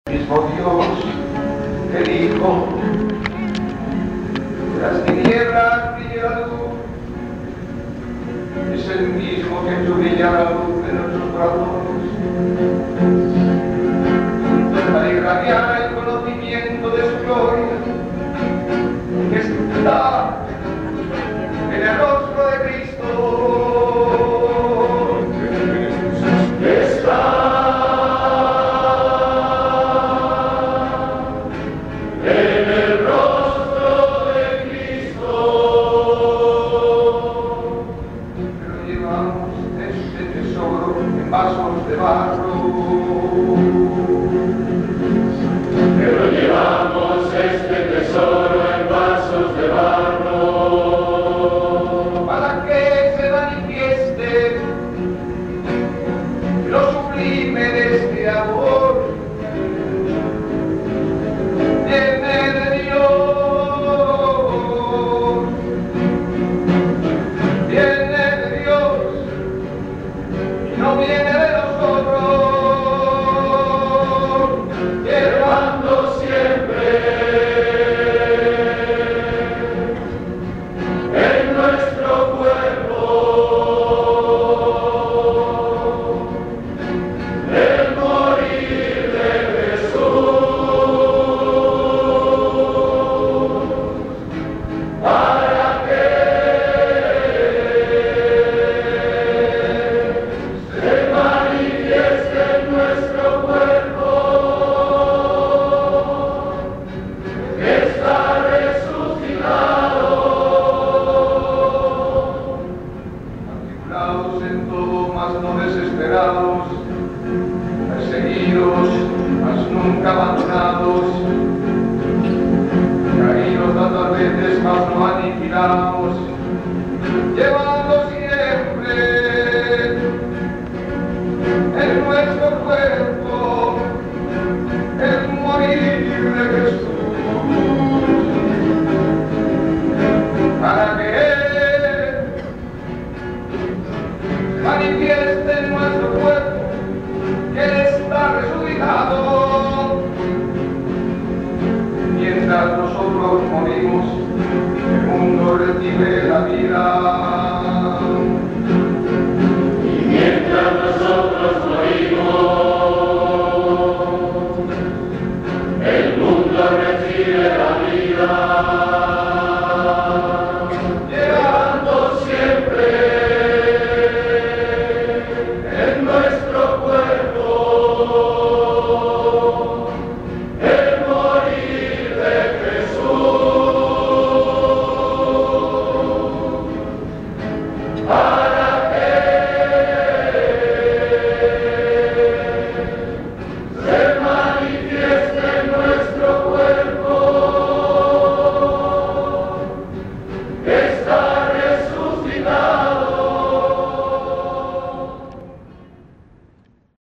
Mismo Dios, el Hijo, de las tinieblas brilla la luz, es el mismo que hizo brillar la luz de nuestros corazones, para irradiar el conocimiento de su gloria, que está en el rostro de Cristo. Vasos de barro, pero llevamos este tesoro en vasos de barro, para que se manifieste lo sublime de este amor, viene de Dios, viene de Dios, y no viene de en todo, mas no desesperados, perseguidos, mas nunca abandonados, caídos tantas veces, mas no aniquilados, llevando siempre en nuestro cuerpo el morir de Jesús, para que manifieste en nuestro cuerpo que Él está resucitado. Mientras nosotros morimos, el mundo recibe la vida.